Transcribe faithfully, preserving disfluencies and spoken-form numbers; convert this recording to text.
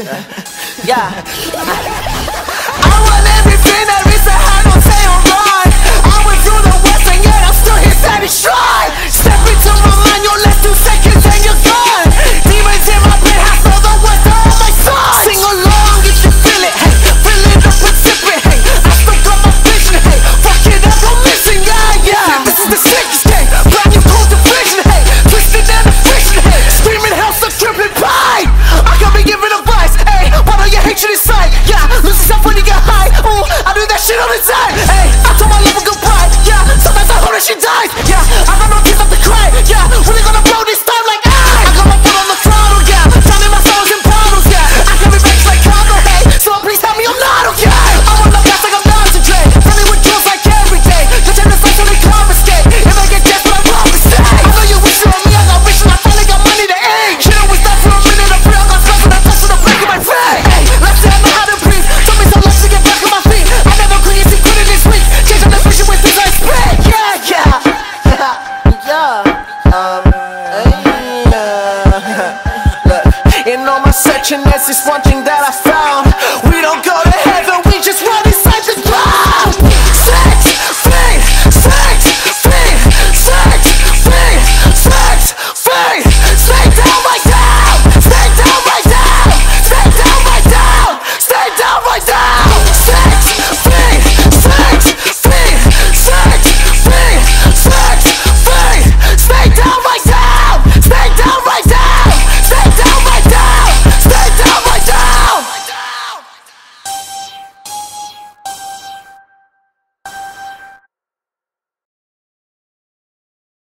Yeah. I want everything that Risa had on sale run. I went through the worst and yet I'm still here satisfied. Step into my mind, you're less two seconds and you're gone. Demons in my penthouse, know the words to all my songs. Sing along if you feel it, hey. Fill it up and sip it, hey. I still got my vision, hey. Fuck it up, I'm missing, yeah, yeah. This is the sickest game, brand new cold division, hey. Twisted and efficient, hey. Screaming hell, so tripping pie. I can be giving advice, hey. Why don't you hate you inside? Yeah, lose yourself when you get high. Ooh, I do that shit all the time, hey. I told my love a goodbye, yeah. Sometimes I hope that she dies, yeah. I